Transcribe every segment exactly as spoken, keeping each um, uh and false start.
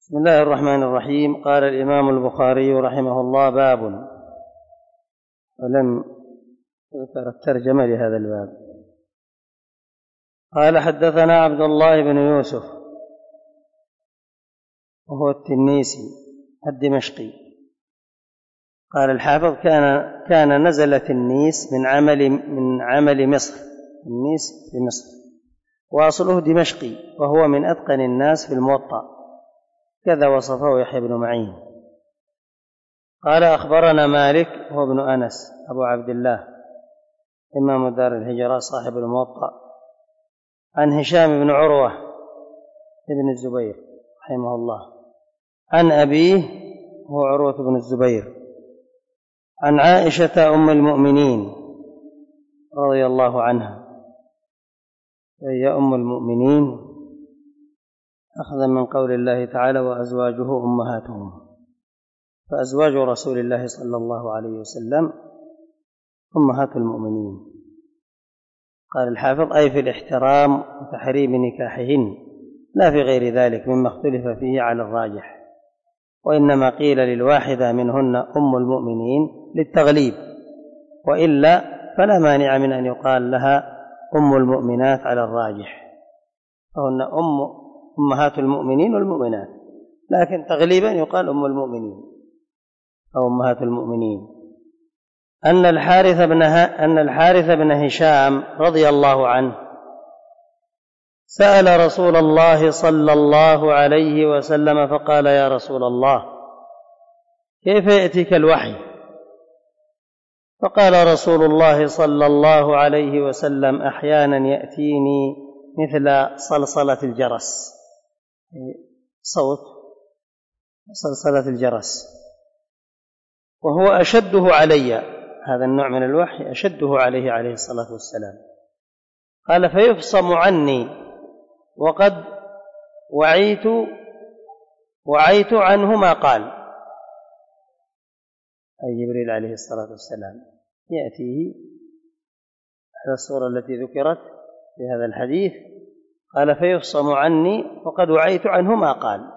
بسم الله الرحمن الرحيم. قال الإمام البخاري رحمه الله: باب، ولم يذكر الترجمة لهذا الباب. قال: حدثنا عبد الله بن يوسف وهو التنيسي الدمشقي. قال الحافظ: كان كان نزل تنيس من عمل من عمل مصر، تنيس في مصر، وأصله دمشقي، وهو من أتقن الناس في الموطأ، كذا وصفه يحيى بن معين. قال: أخبرنا مالك هو ابن أنس أبو عبد الله إمام دار الهجرة صاحب الموطأ، عن هشام بن عروة ابن الزبير رحمه الله، عن أبيه هو عروة بن الزبير، عن عائشة أم المؤمنين رضي الله عنها، هي أم المؤمنين أخذا من قول الله تعالى: وأزواجه أمهاتهم، فأزواج رسول الله صلى الله عليه وسلم أمهات المؤمنين. قال الحافظ: أي في الاحترام وتحريم نكاحهن، لا في غير ذلك مما اختلف فيه على الراجح، وإنما قيل للواحدة منهن أم المؤمنين للتغليب، وإلا فلا مانع من أن يقال لها أم المؤمنات على الراجح، فهن أم أمهات المؤمنين والمؤمنات، لكن تغليبا يقال أم المؤمنين أو أمهات المؤمنين. أن الحارث بن أن الحارث بن هشام رضي الله عنه سأل رسول الله صلى الله عليه وسلم فقال: يا رسول الله، كيف يأتيك الوحي؟ فقال رسول الله صلى الله عليه وسلم: أحيانا يأتيني مثل صلصلة الجرس، صوت صلصلة الجرس، وهو أشده علي، هذا النوع من الوحي أشده عليه عليه الصلاة والسلام. قال: فيفصم عني وقد وعيت وعيت عنه ما قال، أي جبريل عليه الصلاة والسلام يأتيه على الصورة التي ذكرت في هذا الحديث. قال: فيفصم عني وقد وعيت عنه ما قال.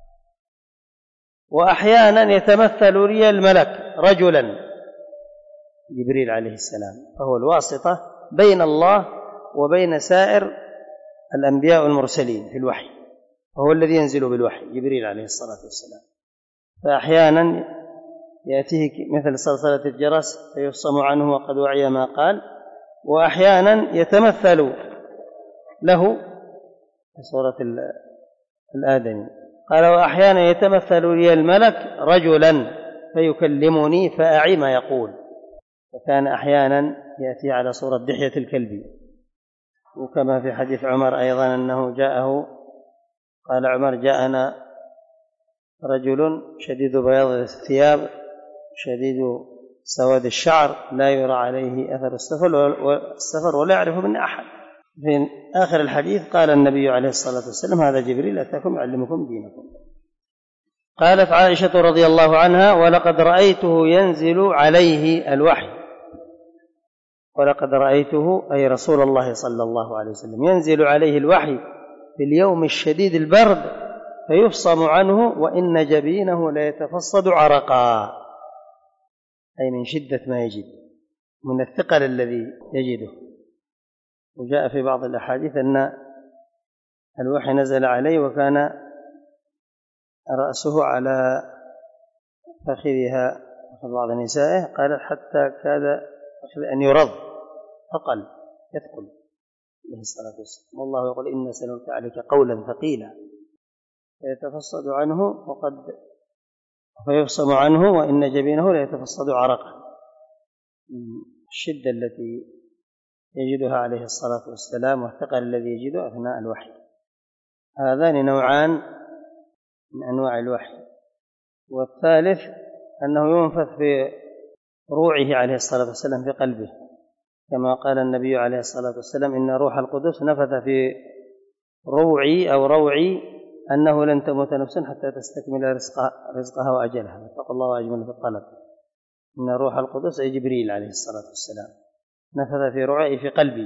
وأحيانا يتمثل لي الملك رجلا، جبريل عليه السلام، فهو الواسطة بين الله وبين سائر الأنبياء والمرسلين في الوحي، وهو الذي ينزل بالوحي جبريل عليه الصلاة والسلام. فأحيانا يأتيه مثل صلصلة الجرس فيفصم عنه وقد وعي ما قال، وأحيانا يتمثل له في صورة الآدمي. قال: وأحيانا يتمثل لي الملك رجلا فيكلمني فأعي ما يقول. وكان أحيانا يأتي على صورة دحية الكلب، وكما في حديث عمر أيضا أنه جاءه، قال عمر: جاءنا رجل شديد بياض الثياب شديد سواد الشعر لا يرى عليه أثر السفر ولا يعرف منه أحد. في آخر الحديث قال النبي عليه الصلاة والسلام: هذا جبريل أتاكم يعلمكم دينكم. قالت عائشة رضي الله عنها: ولقد رأيته ينزل عليه الوحي، ولقد رأيته أي رسول الله صلى الله عليه وسلم ينزل عليه الوحي في اليوم الشديد البرد فيفصم عنه وإن جبينه ليتفصد عرقا، أي من شدة ما يجد من الثقل الذي يجده. وجاء في بعض الأحاديث أن الوحي نزل عليه وكان رأسه على فخذها في بعض نسائه، قال: حتى كاد أن يرض، ثقل يثقل عليه الصلاة والسلام. والله يقول: إن سنلقي عليك قولا ثقيلا، فيتفصد عنه وقد فيفصم عنه وإن جبينه ليتفصد عرقا، الشدة التي يجدها عليه الصلاة والسلام والثقل الذي يجده أثناء الوحي. هذان نوعان من أنواع الوحي. والثالث أنه ينفث في روعه عليه الصلاة والسلام في قلبه، كما قال النبي عليه الصلاة والسلام: إن روح القدس نفث في روعي أو روعي أنه لن تموت نفس حتى تستكمل رزقها, رزقها وأجلها، فاتقوا الله وأجمل في الطلب. إن روح القدس أي جبريل عليه الصلاة والسلام نفث في روعي في قلبي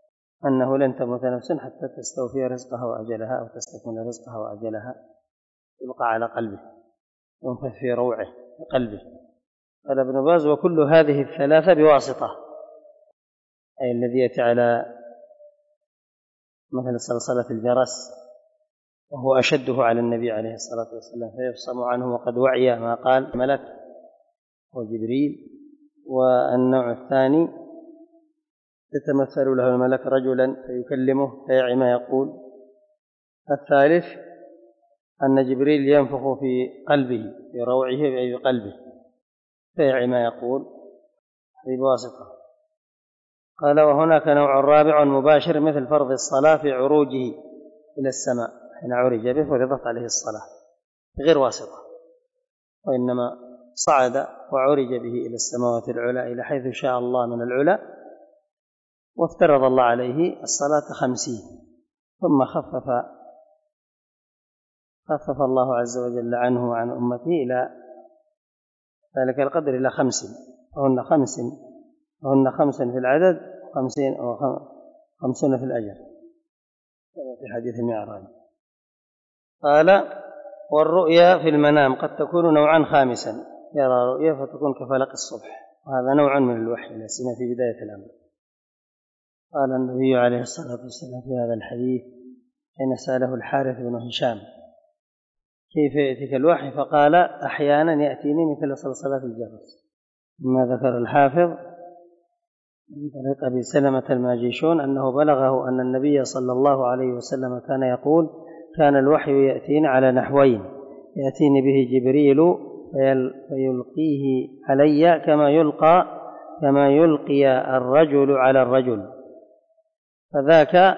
أنه لن تموت نفس حتى تستوفي رزقها وأجلها أو تستكمل رزقها وأجلها. يبقى على قلبه، ينفث في روعه قلبه. قال ابن باز: وكل هذه الثلاثة بواسطة، أي الذي يأتي على مثل صلصلة الجرس وهو أشده على النبي عليه الصلاة والسلام فيفصم عنه وقد وعي ما قال ملك وجبريل. والنوع الثاني يتمثل له الملك رجلا فيكلمه فيعي ما يقول. الثالث أن جبريل ينفخ في قلبه في روعه أي في قلبه فيعي ما يقول بواسطة. قال: وهناك نوع رابع مباشر مثل فرض الصلاة في عروجه إلى السماء، حين عرج به فرضت عليه الصلاة غير واسطة، وإنما صعد وعرج به إلى السماوات العلى إلى حيث شاء الله من العلا، وافترض الله عليه الصلاة خمسين، ثم خفف خفف الله عز وجل عنه وعن أمته إلى ذلك القدر إلى خمس، وهن خمس وهن خمس في العدد خمسين أو خمسون في الأجر في حديث المعراج. قال: والرؤيا في المنام قد تكون نوعا خامسا، يرى رؤيا فتكون كفلق الصبح، وهذا نوع من الوحي لا سيما في بداية الأمر. قال النبي عليه الصلاة والسلام في هذا الحديث حين سأله الحارث بن هشام: كيف يأتيك الوحي؟ فقال: أحيانا يأتيني مثل صلصلة الجرس. مما ذكر الحافظ من طريق أبي سلمة الماجيشون أنه بلغه أن النبي صلى الله عليه وسلم كان يقول: كان الوحي يأتيني على نحوين، يأتيني به جبريل فيلقيه علي كما يلقى كما يلقي الرجل على الرجل، فذاك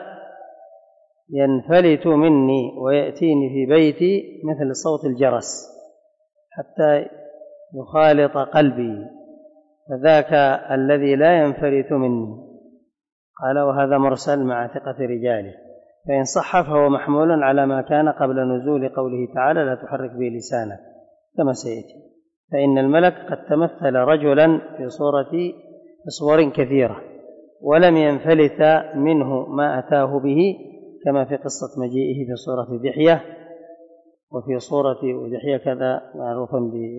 ينفلت مني ويأتيني في بيتي مثل صوت الجرس حتى يخالط قلبي، فذاك الذي لا ينفلت مني. قال: وهذا مرسل مع ثقة رجاله، فإن صح فهو محمول على ما كان قبل نزول قوله تعالى: لا تحرك به لسانك، كما سيأتي. فإن الملك قد تمثل رجلا في صورة في صور كثيرة ولم ينفلت منه ما أتاه به، كما في قصة مجيئه في صورة دحية، وفي صورة دحية كذا معروفا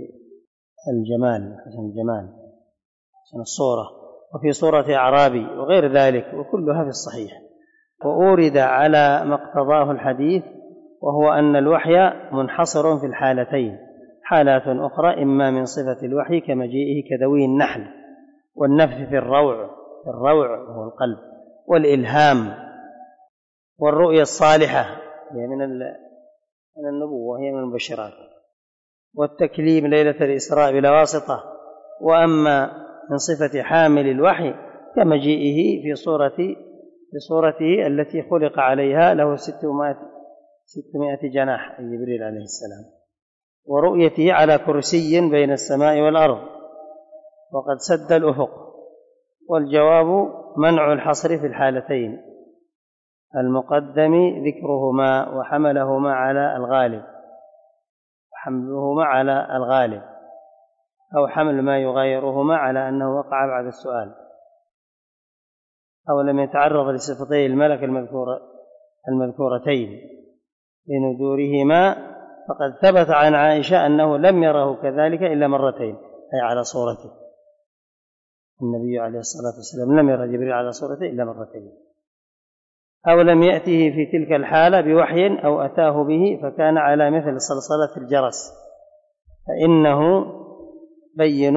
بالجمال حسن الجمال حسن الصورة، وفي صورة أعرابي وغير ذلك، وكلها في الصحيح. وأورد على ما اقتضاه الحديث، وهو أن الوحي منحصر في الحالتين، حالات أخرى إما من صفة الوحي كمجيئه كدوي النحل، والنفث في الروع في الروع وهو القلب، والإلهام، والرؤيا الصالحة هي من من النبوة وهي من المبشرات، والتكليم ليلة الإسراء بلا واسطة. وأما من صفة حامل الوحي كمجيئه في صورة في صورته التي خلق عليها له ستمائة جناح أي جبريل عليه السلام، ورؤيته على كرسي بين السماء والأرض وقد سد الأفق. والجواب منع الحصر في الحالتين المقدم ذكرهما وحملهما على الغالب حملهما على الغالب أو حمل ما يغايرهما على أنه وقع بعد السؤال، أو لم يتعرض لصفتي الملك المذكورة المذكورتين لندورهما، فقد ثبت عن عائشة أنه لم يره كذلك إلا مرتين، أي على صورته. النبي عليه الصلاة والسلام لم يرى جبريل على صورته إلا مرتين. أو لم يأته في تلك الحالة بوحي أو أتاه به فكان على مثل صلصلة الجرس، فإنه بين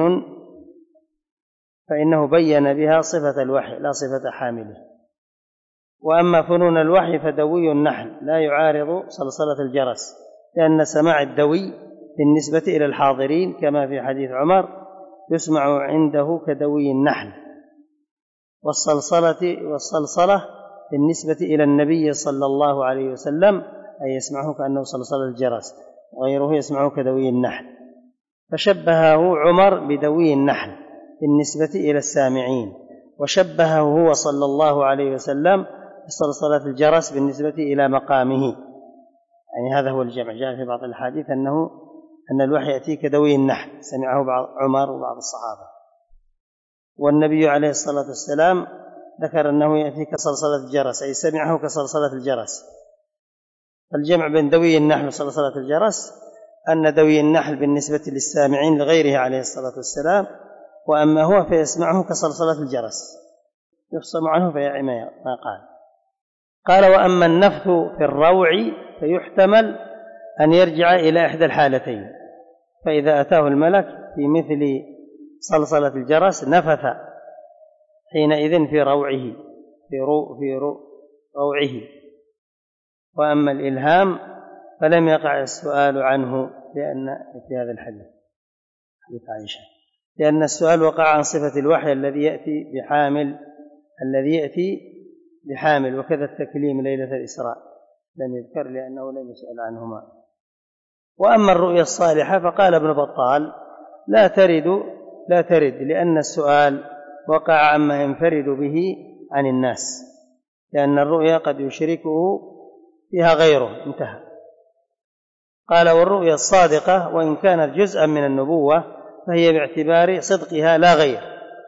فإنه بين بها صفة الوحي لا صفة حامله. وأما فنون الوحي فدوي النحل لا يعارض صلصلة الجرس، لأن سماع الدوي بالنسبة إلى الحاضرين كما في حديث عمر يسمع عنده كدوي النحل، والصلصلة والصلصلة بالنسبة إلى النبي صلى الله عليه وسلم أي يسمعه كأنه صلصلة الجرس، وغيره يسمعه كدوي النحل، فشبهه عمر بدوي النحل بالنسبة إلى السامعين، وشبهه هو صلى الله عليه وسلم بصلصلة الجرس بالنسبة إلى مقامه. يعني هذا هو الجمع. جاء في بعض الحديث أنه أن الوحي يأتي كدوي النحل، سمعه بعض عمر وبعض الصحابة. والنبي عليه الصلاة والسلام ذكر أنه يأتي كصلصلة الجرس، أي سمعه كصلصلة الجرس. الجمع بين دوي النحل وصلاة صلاة الجرس أن دوي النحل بالنسبة للسامعين لغيره عليه الصلاة والسلام، وأما هو فيسمعه كصلصلة الجرس يفصم عنه فيعي ما قال. قال وأما النفث في الروع فيحتمل أن يرجع إلى إحدى الحالتين، فإذا أتاه الملك في مثل صلصلة الجرس نفث حينئذ في روعه في, رو في رو روعه. وأما الإلهام فلم يقع السؤال عنه لأن في هذا الحديث حديث عائشة، لأن السؤال وقع عن صفة الوحي الذي يأتي بحامل الذي يأتي بحامل وكذا التكليم ليلة الإسراء لم يذكر لأنه لم يسأل عنهما. وأما الرؤيا الصالحة فقال ابن بطال لا ترد لا ترد لأن السؤال وقع عما ينفرد به عن الناس، لأن الرؤيا قد يشركه فيها غيره. انتهى. قال والرؤيا الصادقة وإن كانت جزءا من النبوة فهي باعتبار صدقها لا غير،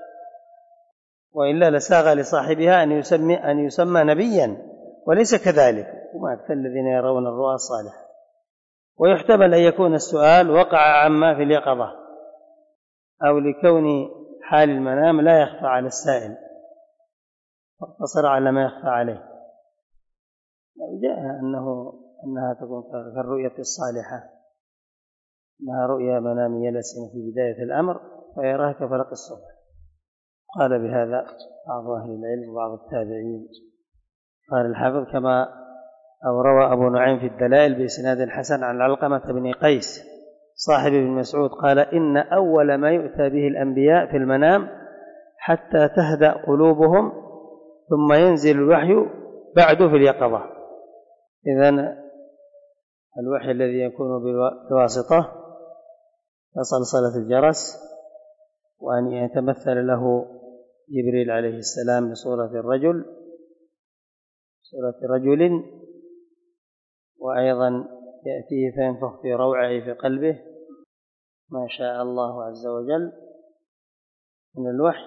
وإلا لساغ لصاحبها أن يسمى, أن يسمى نبيا وليس كذلك، وما أكثر الذين يرون الرؤى الصالحة. ويحتمل أن يكون السؤال وقع عما في اليقظة أو لكون حال المنام لا يخفى على السائل فاقتصر على ما يخفى عليه. جاء أنه أنها تكون كالرؤية الصالحة، أنها رؤيا منامية لسنة في بداية الأمر فيراها كفلق الصبح. قال بهذا بعض أهل العلم وبعض التابعين. قال الحافظ كما أو روى أبو نعيم في الدلائل بإسناد الحسن عن علقمة بن قيس صاحب ابن مسعود قال إن أول ما يؤتى به الأنبياء في المنام حتى تهدأ قلوبهم ثم ينزل الوحي بعد في اليقظة. إذن الوحي الذي يكون بواسطة كصلصلة الجرس، وأن يتمثل له جبريل عليه السلام بصورة الرجل صورة رجل وأيضا يأتيه فينفخ في روعه في قلبه ما شاء الله عز وجل من الوحي،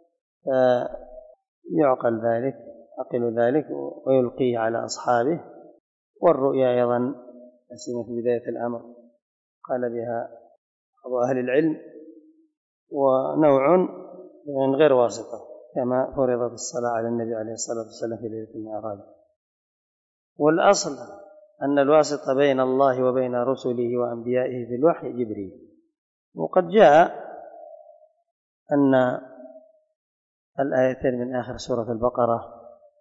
فيعقل ذلك عقل ذلك ويلقيه على أصحابه. والرؤيا أيضا أسمى في بداية الأمر قال بها أبو أهل العلم، ونوع من غير واسطة كما فرضت الصلاة على النبي عليه الصلاة والسلام في ليلة المعراج. والأصل أن الواسطة بين الله وبين رسله وأنبيائه في الوحي جبريل. وقد جاء أن الآيتين من آخر سورة البقرة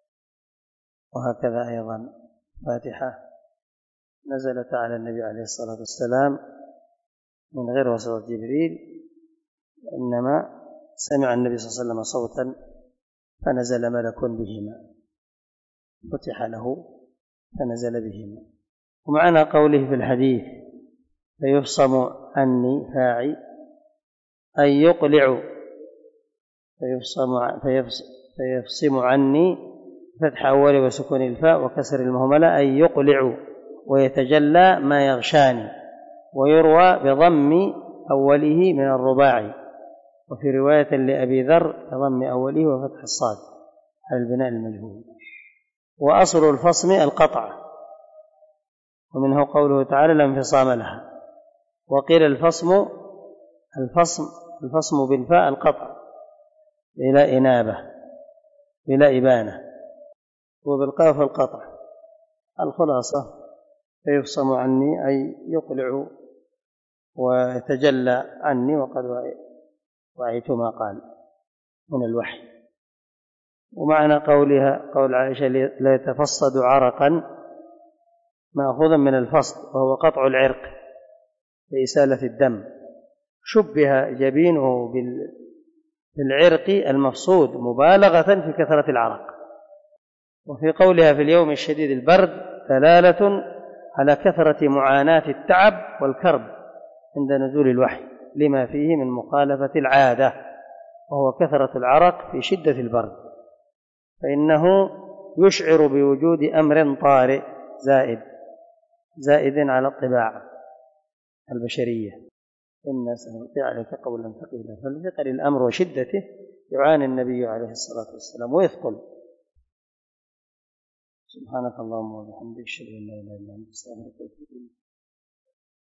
وهكذا أيضا فاتحة نزلت على النبي عليه الصلاة والسلام من غير واسطة جبريل، إنما سمع النبي صلى الله عليه وسلم صوتا فنزل ملك بهما فتح له فنزل بهما. ومعنى قوله في الحديث فيفصم عني فاعي أي يقلع فيفصم, فيفصم عني فتح أول وسكون الفاء وكسر المهملة أي يقلع ويتجلى ما يغشاني، ويروى بضم أوله من الرباعي، وفي رواية لأبي ذر بضم أوله وفتح الصاد على البناء المجهول. وأصل الفصم القطع، ومنه قوله تعالى لا انفصام لها. وقيل الفصم الفصم الفصم بالفاء القطع بلا إنابة بلا إبانة، وبالقاف القطع. الخلاصة فيفصم عني أي يقلع ويتجلى عني، وقد وعيت ما قال من الوحي. ومعنى قولها قول عائشة لا يتفصد عرقا مأخوذا من الفصد وهو قطع العرق لإسالة الدم، شبه جبينه بالعرق المفصود مبالغة في كثرة العرق. وفي قولها في اليوم الشديد البرد دلالة على كثرة معاناة التعب والكرب عند نزول الوحي لما فيه من مخالفة العادة، وهو كثرة العرق في شدة البرد، فإنه يشعر بوجود أمر طارئ زائد زائد على الطباع البشرية. إن سنلقي عليك قولا ثقيلا، فلثقل الأمر وشدته يعاني النبي عليه الصلاة والسلام ويثقل. سبحانك اللهم وبحمدك، اشهد ان لا اله الا انت، استغفرك واتوب اليك.